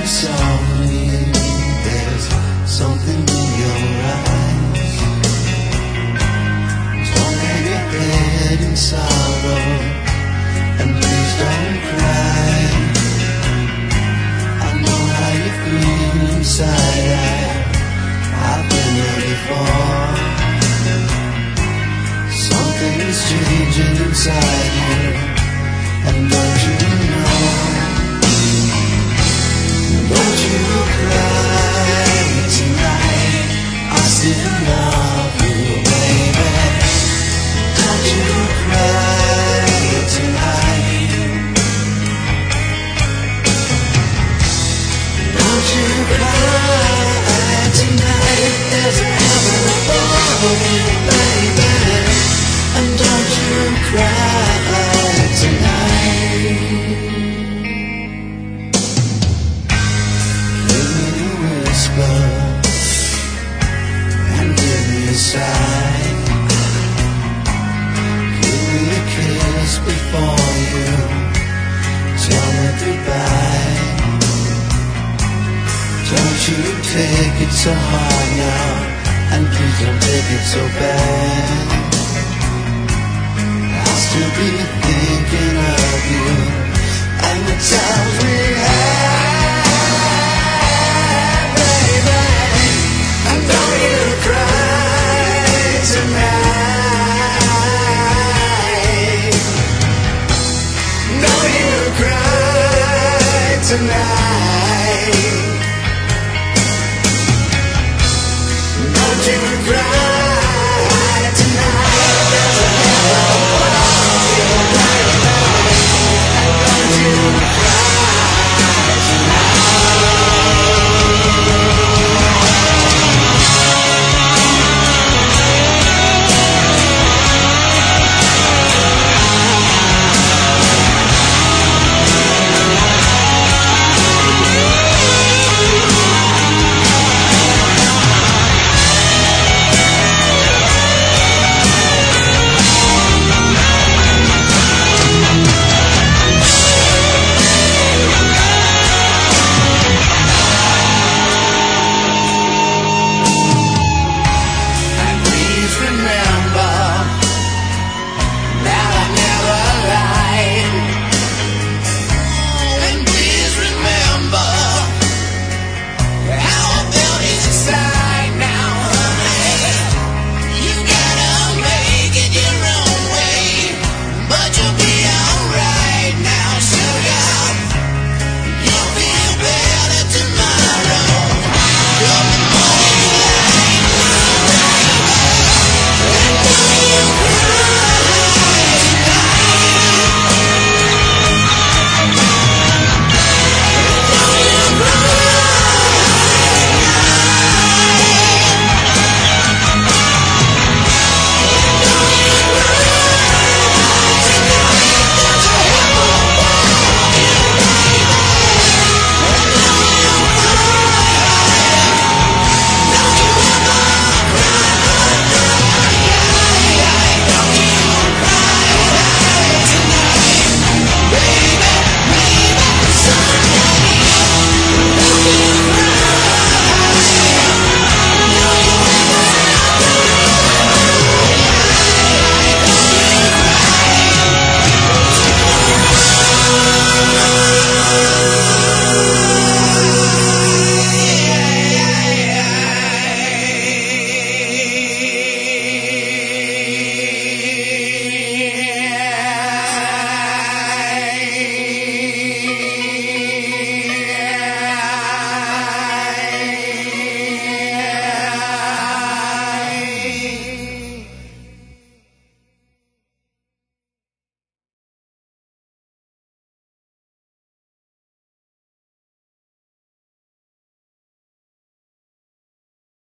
softly. There's something in your eyes. Don't hang your head in sorrow, and please don't cry. I know how you feel inside. I've been there before. Something's changing inside you, and don't you know? Don't you cry tonight, I still love you, baby. Don't you cry tonight. Don't you cry tonight. There's a heaven above you, baby. And don't you cry tonight. Give me a whisper and give me a sigh. Give me a kiss before you tell me goodbye. Don't you take it so hard now, and please don't take it so bad. I'll still be thinking of you and the times we had, baby. And don't you cry tonight. Don't you cry tonight.